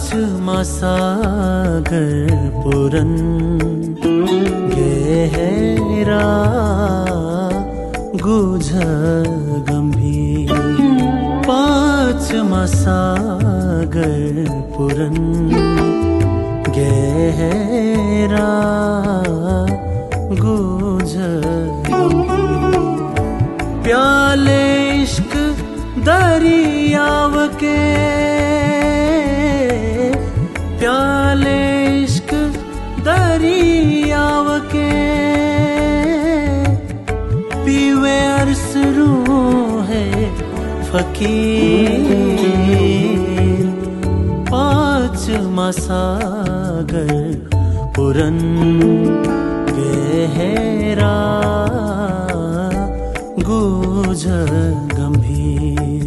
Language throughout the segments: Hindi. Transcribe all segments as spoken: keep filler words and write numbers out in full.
सागर पुरन गहरा गुझ गंभीर पाँचमा सागर पुरन गहरा गुझ गंभीर प्याले इश्क दरियाव के प्याले इश्क दरियाव के पीवे अरस रूह है फकीर पाँचमा सागर पुरन गहरा गुझ गंभीर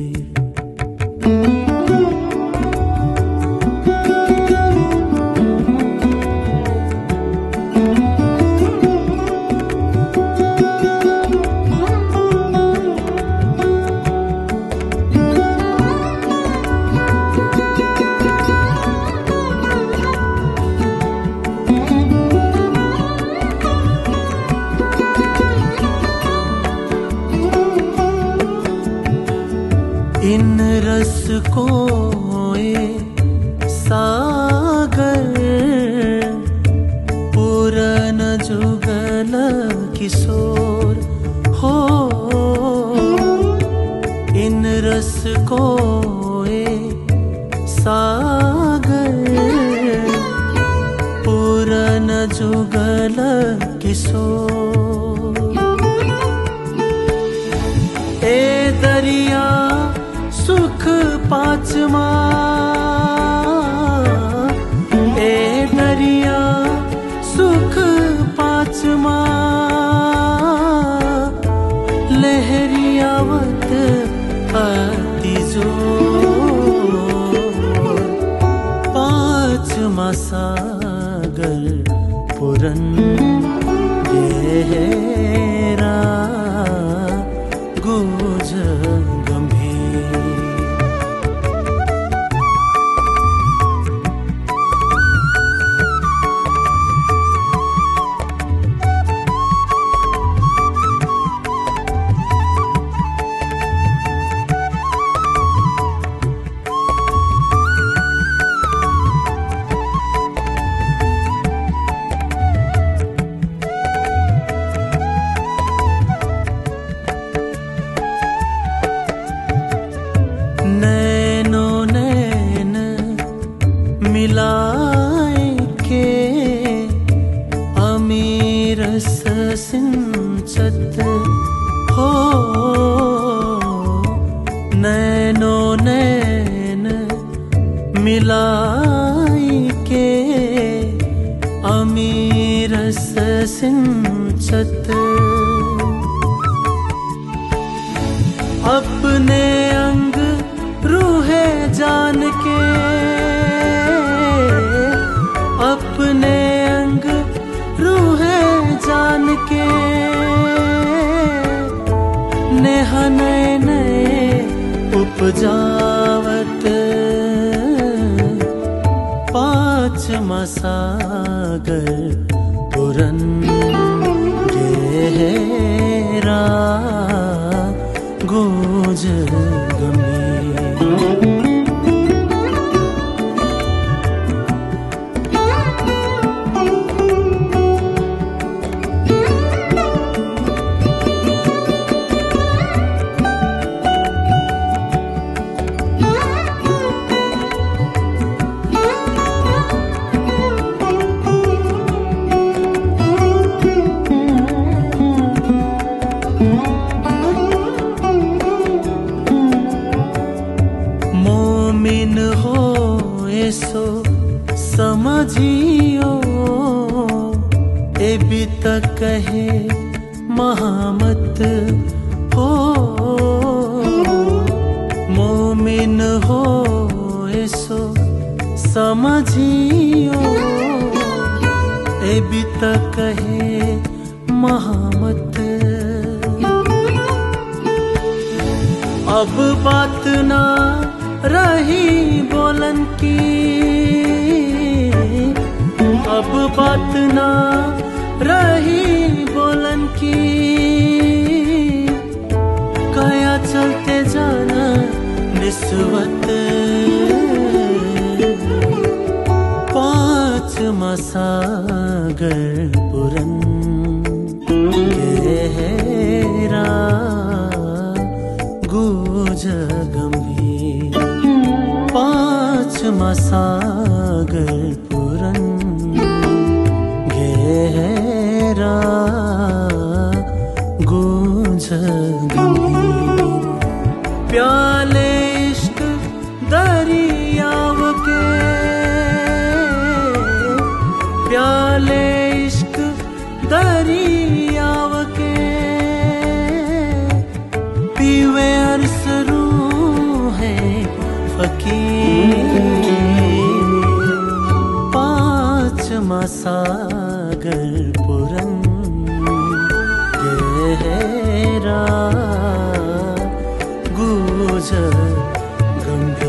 इन रस को ए सागर पूरन जुगल किशोर हो इन रस को ए सागर पूरन जुगल किशोर ए दरिया सुख पाँचमा ए दरिया सुख पाँचमा लहरियावत अति जोर पाँचमा सागर पुरन गहरा गुझ नैनो नैन मिलाए के अमीर सिंचत हो नैनो नैन मिलाए के अमीर सिंचत अपने अंग रूहे जान के अपने अंग रूहे जान के नेह नए नए उपजावत पाँचमा सागर पुरन गहरा गुझ गंभीर मोमिन हो ऐसो समझियो ए भी तक कहे महामत हो मोमिन हो ऐसो समझियो ए भी तक कहे महामत अब बात ना रही बोलन की, अब बात ना रही बोलन की। काया चलते जाना निस्वत पाँच मसागर पुरन गहरा गुज गंभीर। पाँच मसागर पुरन गहरा गुज गंभीर। प्याले इश्क दरियाव के, प्याले इश्क दरियाव के। पीवे अरसरू है फकीर। पाँच मसागर पुरन गहरा गुज गंभीर।